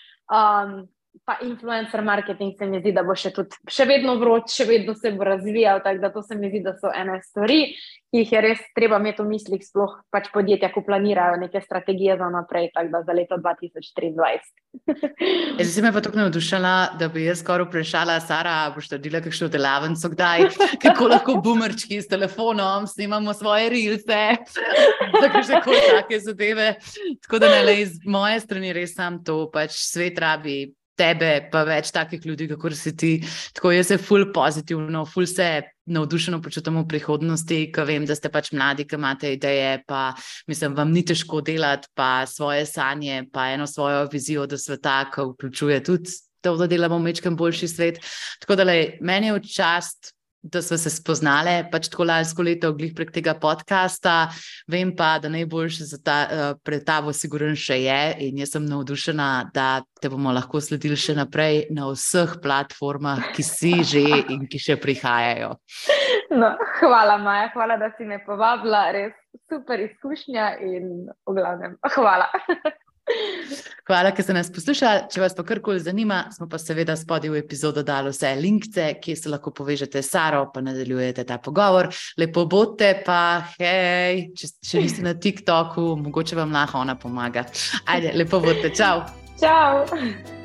pa influencer marketing se mi zdi, da bo še vedno vroč, še vedno se bo razvijal, tako da to se mi zdi, da so ene stvari, ki jih je res treba imeti v mislih, sploh pač podjetja, ko planirajo neke strategije za naprej, tako da za leto 2023. Zdaj si me pa tako navdušala, da bi jaz skoraj vprašala, Sara, boš naredila kakšno delavnico kdaj, kako lahko boomerčki s telefonom snimamo svoje reelse, tako že take zadeve. Tako da ne, iz moje strani res sam to, pač svet rabi tebe, pa več takih ljudi, kakor si ti. Tako jaz se ful pozitivno, ful se navdušeno počutim v prihodnosti, ko vem, da ste pač mladi, ki imate ideje, pa mislim, vam ni težko delati, pa svoje sanje, pa eno svojo vizijo do sveta, ki vključuje tudi to, da delamo majčkeno boljši svet. Tako da meni je v čast, da smo se spoznale, pač tako lansko leto glih prek tega podcasta. Vem pa, da najboljše za pred tabo sigurno še je in jaz sem navdušena, da te bomo lahko sledili še naprej na vseh platformah, ki si že in ki še prihajajo. No, hvala, Maja, hvala, da si me povabila, res super izkušnja in v glavnem, hvala. Hvala, ker ste nas poslušali. Če vas pa karkoli zanima, smo pa seveda spodaj v epizodo dali vse linkce, kje se lahko povežete s Saro, pa nadaljujete ta pogovor. Lepo bodite, pa hej, če niste na TikToku, mogoče vam lahko ona pomaga. Ajde, lepo bodite, čau! Čau!